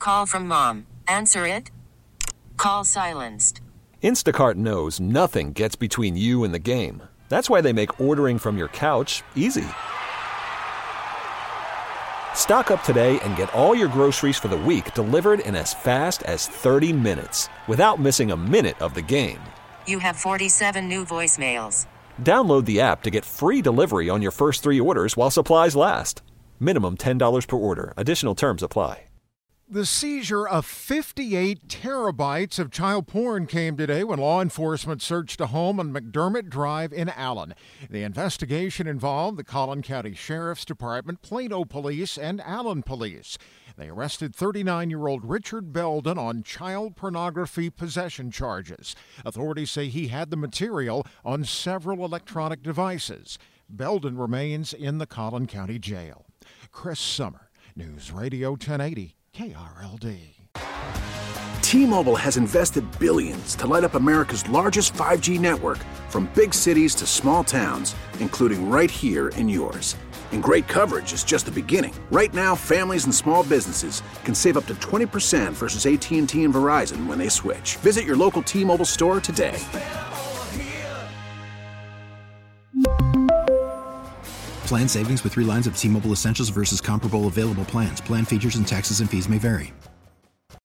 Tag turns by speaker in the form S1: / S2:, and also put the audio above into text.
S1: call from mom. Answer it. Call silenced.
S2: Instacart knows nothing gets between you and the game. That's why they make ordering from your couch easy. Stock up today and get all your groceries for the week delivered in as fast as 30 minutes without missing a minute of the game.
S1: You have 47 new voicemails.
S2: Download the app to get free delivery on your first 3 orders while supplies last. Minimum $10 per order. Additional terms apply.
S3: The seizure of 58 terabytes of child porn came today when law enforcement searched a home on McDermott Drive in Allen. The investigation involved the Collin County Sheriff's Department, Plano Police, and Allen Police. They arrested 39-year-old Richard Belden on child pornography possession charges. Authorities say he had the material on several electronic devices. Belden remains in the Collin County Jail. Chris Summer, News Radio 1080. KRLD.
S4: T-Mobile has invested billions to light up America's largest 5G network, from big cities to small towns, including right here in yours. And great coverage is just the beginning. Right now, families and small businesses can save up to 20% versus AT&T and Verizon when they switch. Visit your local T-Mobile store today.
S5: Plan savings with 3 lines of T-Mobile Essentials versus comparable available plans. Plan features and taxes and fees may vary.